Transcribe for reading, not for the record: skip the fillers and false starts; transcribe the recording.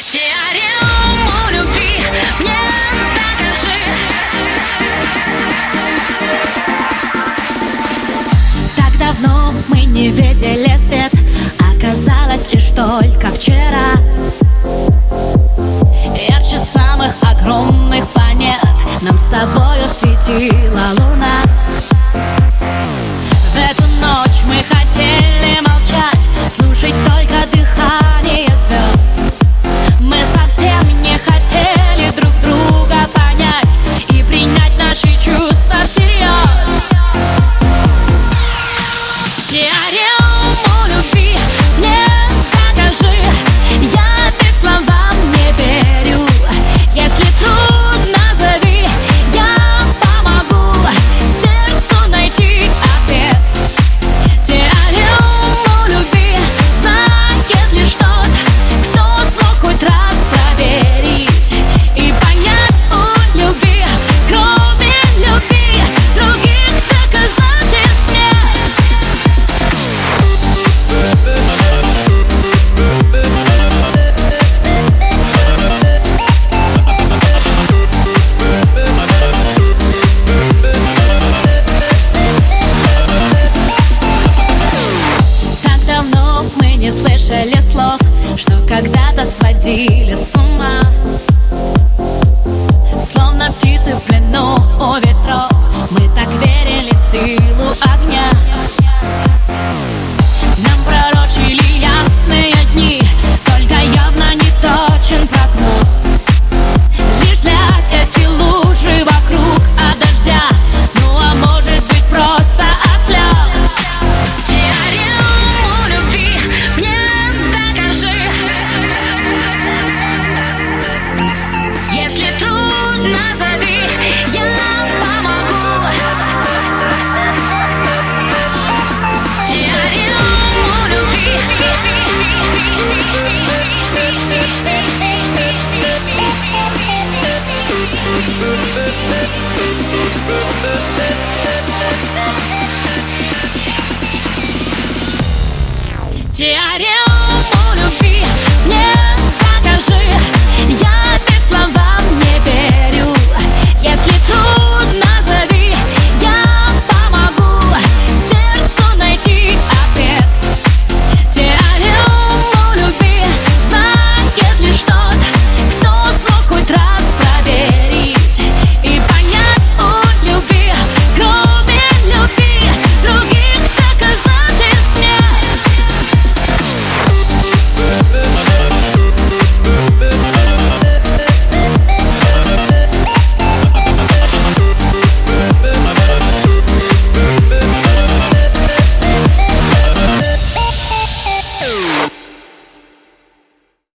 Теорему любви мне докажи. Так давно мы не видели свет, оказалось лишь только вчера. Ярче самых огромных планет нам с тобою светила луна. В эту ночь мы хотели молчать, слушать только дыхание звезд. Мы совсем не хотели друг друга понять и принять наши чувства всерьез. Теорему любви мне докажи. Я без словам не верю. Если трудно, зови, я помогу сердцу найти ответ. Теорему любви знает лишь тот, кто смог хоть раз проверить и понять: у любви, кроме любви, других доказательств нет. Так давно мы не слышали слов, что когда-то сводили с ума. Словно птицы в плену у ветров, мы так верили в силу